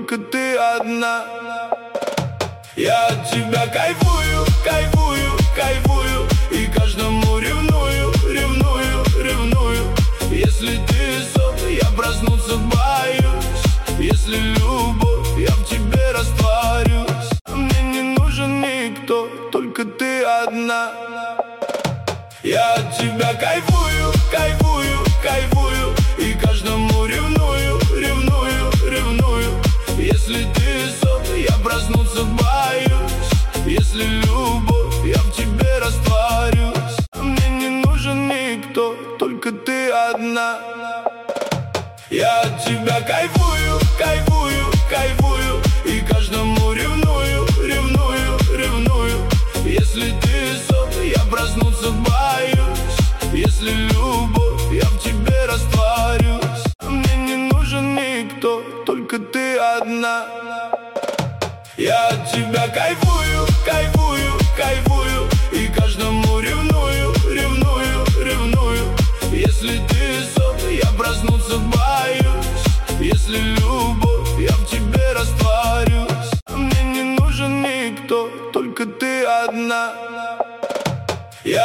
только ты одна. Я от тебя кайфую, кайфую, кайфую, и каждому ревную, ревную, ревную. Если ты сон, я проснуться боюсь. Если любовь, я в тебе растворюсь. Мне не нужен никто, только ты одна. Я от тебя кайфую, кайфую, кайфую, и каждому ревную, ревную, ревную. Если ты сон, я проснуться боюсь. Если любовь, я в тебе растворюсь. Мне не нужен никто, только ты одна. Я от тебя кайфую, кайфую, кайфую, и каждому ревную, ревную, ревную. Если ты сон, я проснуться боюсь. Если любовь, я в тебе растворюсь. Мне не нужен никто, только ты одна. Я от тебя кайфую, кайфую, кайфую, и каждому ревную, ревную, ревную. Если ты сон, я проснуться боюсь. Если любовь, я в тебе растворюсь. Мне не нужен никто, только ты одна.